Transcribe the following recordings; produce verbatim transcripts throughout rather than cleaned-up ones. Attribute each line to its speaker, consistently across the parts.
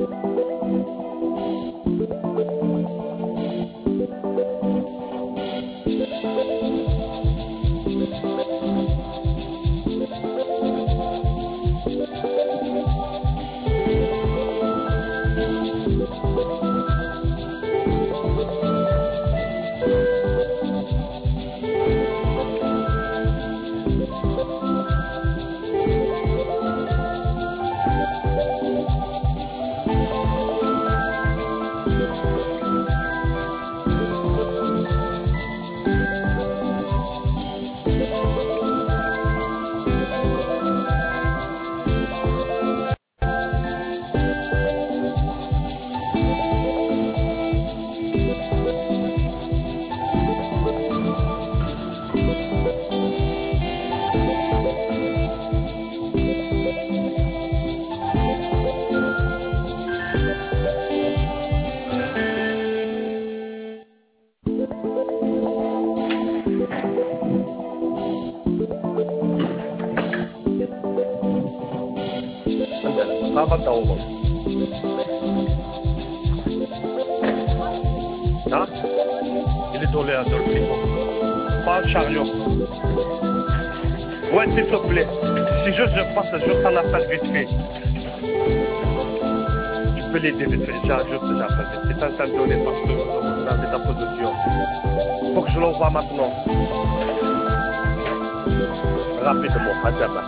Speaker 1: Kapan tahu bang? Hein? Il est dans les dans le frigo. Pas un chariot. Ouais, s'il te plaît. Si je, je passe juste un appel vite fait. Tu peux l'aider vite fait. J'ai juste déjà appel vite fait. C'est un temps donné parce que vous avez ta position. Faut que je l'envoie maintenant. Rapidement, à demain.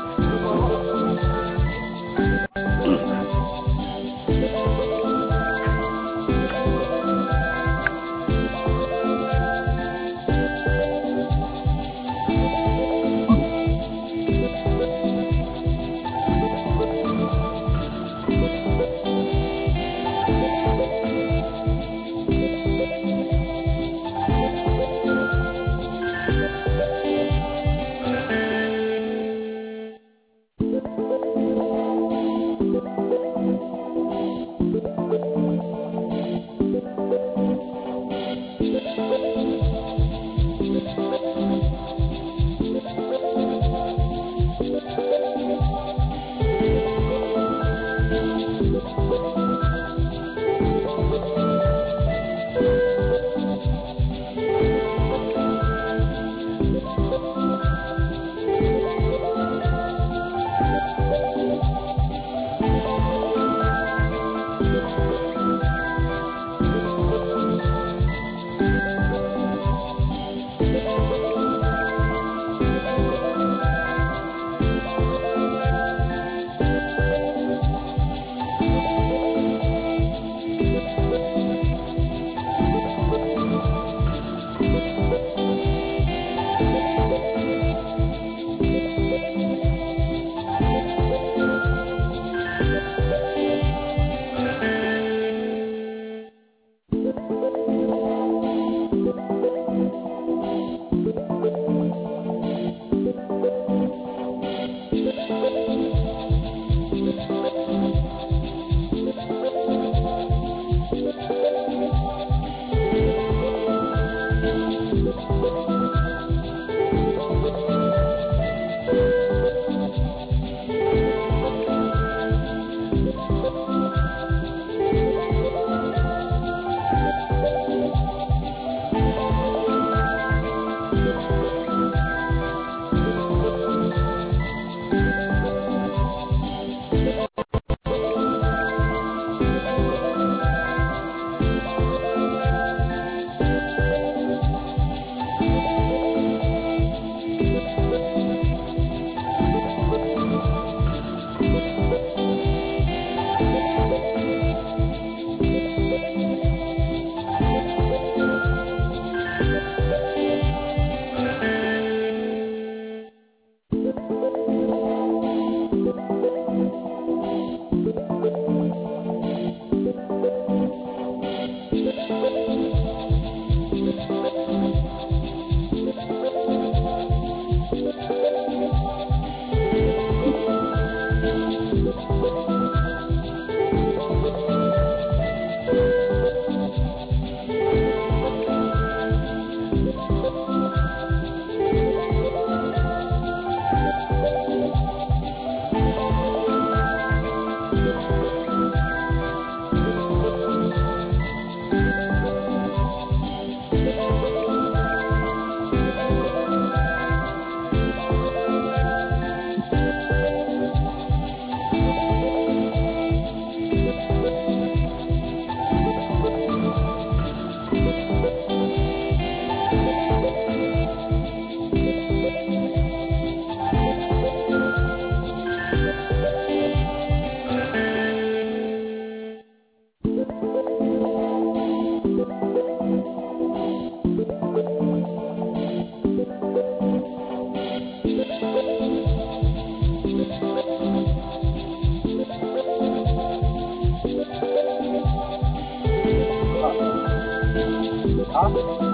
Speaker 1: pas.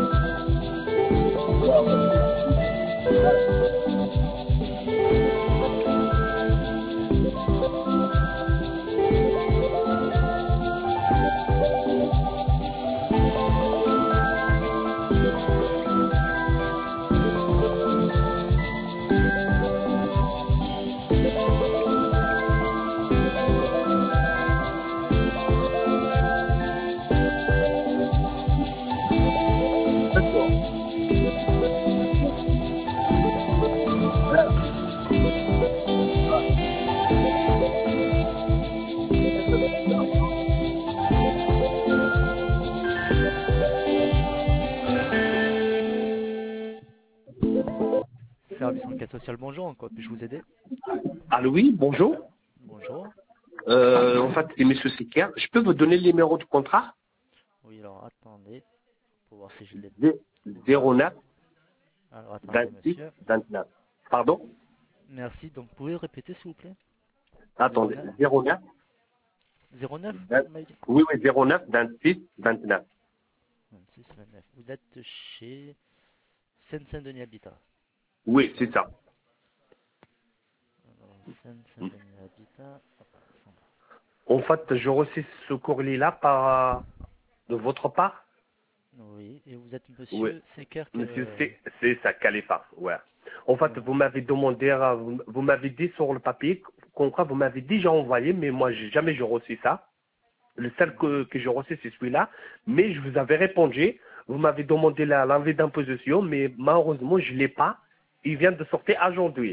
Speaker 2: Service enquête sociale, bonjour, en quoi puis-je vous aider?
Speaker 1: Allô, oui, bonjour.
Speaker 2: Bonjour.
Speaker 1: Euh, en fait, c'est Monsieur Secker. Je peux vous donner le numéro de contrat?
Speaker 2: Oui, alors attendez, pour voir si je l'ai
Speaker 1: zéro
Speaker 2: trouvé.
Speaker 1: neuf
Speaker 2: Alors attendez,
Speaker 1: vingt-six
Speaker 2: monsieur.
Speaker 1: vingt-neuf. Pardon?
Speaker 2: Merci, donc pouvez répéter s'il vous plaît?
Speaker 1: Attendez,
Speaker 2: zéro neuf
Speaker 1: zéro neuf
Speaker 2: zéro neuf,
Speaker 1: vingt
Speaker 2: vous m'avez dit?
Speaker 1: oui, oui, zéro neuf vingt-six vingt-neuf.
Speaker 2: vingt-six vingt-neuf. Vous êtes chez Seine-Saint-Denis Habitat.
Speaker 1: Oui, c'est ça.
Speaker 2: Alors, Seine-Saint-Denis Habitat. Hop, ça va.
Speaker 1: En fait, je reçois ce courrier-là par de votre part?
Speaker 2: Oui, et vous êtes
Speaker 1: Oui.
Speaker 2: monsieur Secker que...
Speaker 1: Monsieur, c'est c'est ça, Khalifa. Ouais. En fait, vous m'avez demandé, euh, vous, vous m'avez dit sur le papier, qu'on croit, vous m'avez déjà envoyé, mais moi, j'ai jamais j'ai reçu ça. Le seul que, que j'ai reçu, c'est celui-là. Mais je vous avais répondu. Vous m'avez demandé la l'envie d'imposition, mais malheureusement, je l'ai pas. Il vient de sortir aujourd'hui.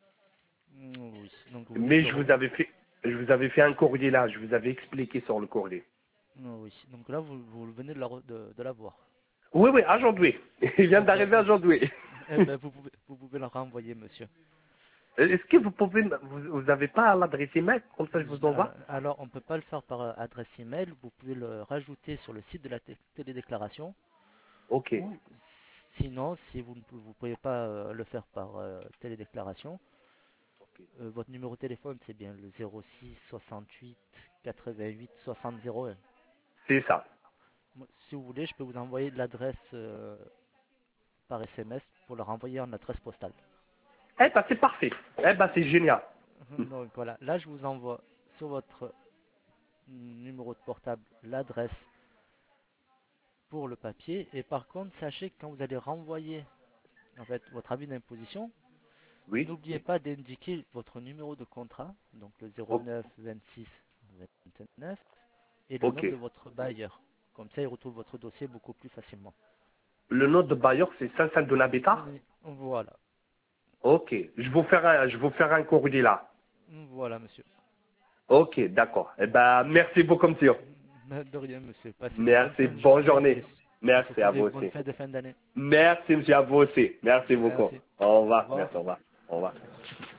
Speaker 2: Oui, donc vous venez de
Speaker 1: Mais
Speaker 2: le
Speaker 1: je
Speaker 2: re-
Speaker 1: vous avais fait, je vous avais fait un courrier là. Je vous avais expliqué sur le courrier.
Speaker 2: Oui, donc là vous, vous venez de la re- de, de l'avoir.
Speaker 1: Oui, oui, aujourd'hui. Il vient
Speaker 2: Eh ben,
Speaker 1: d'arriver aujourd'hui.
Speaker 2: eh ben, vous pouvez, vous pouvez le renvoyer, monsieur.
Speaker 1: Est-ce que vous pouvez, vous, vous avez pas l'adresse email, comme ça je vous
Speaker 2: Euh,
Speaker 1: envoie?
Speaker 2: Alors, on ne peut pas le faire par euh, adresse email. Vous pouvez le rajouter sur le site de la té- télédéclaration.
Speaker 1: Ok.
Speaker 2: Ou sinon, si vous ne pou- vous pouvez pas euh, le faire par euh, télédéclaration, euh, votre numéro de téléphone, c'est bien le zéro six soixante-huit quatre-vingt-huit soixante zéro un.
Speaker 1: C'est ça.
Speaker 2: Moi, si vous voulez, je peux vous envoyer l'adresse euh, par S M S pour le renvoyer en adresse postale.
Speaker 1: Eh ben, c'est parfait. Eh ben, c'est génial.
Speaker 2: Donc voilà, là je vous envoie sur votre numéro de portable l'adresse pour le papier. Et par contre, sachez que quand vous allez renvoyer en fait votre avis d'imposition,
Speaker 1: Oui.
Speaker 2: n'oubliez pas d'indiquer votre numéro de contrat, donc le zéro
Speaker 1: O-
Speaker 2: neuf vingt-six vingt-neuf, et le nom
Speaker 1: Ok.
Speaker 2: de votre bailleur. Comme ça, il retrouve votre dossier beaucoup plus facilement.
Speaker 1: Le nom de bailleur, c'est Saint-Saint de l'Habitat.
Speaker 2: Oui, voilà.
Speaker 1: Ok. Je vais vous faire un, je vais vous faire un courrier là.
Speaker 2: Voilà, monsieur.
Speaker 1: Ok, d'accord. Eh ben, merci beaucoup, monsieur.
Speaker 2: De rien, monsieur. Passez une bonne
Speaker 1: Merci.
Speaker 2: fin de
Speaker 1: Bonne
Speaker 2: journée
Speaker 1: journée.
Speaker 2: et, et
Speaker 1: Merci
Speaker 2: surtout
Speaker 1: à
Speaker 2: des
Speaker 1: vous
Speaker 2: bonnes
Speaker 1: aussi.
Speaker 2: fêtes de fin d'année.
Speaker 1: Merci, monsieur, à vous aussi. Merci beaucoup.
Speaker 2: Merci.
Speaker 1: Au
Speaker 2: Au
Speaker 1: revoir.
Speaker 2: revoir.
Speaker 1: Merci, au revoir. Au revoir.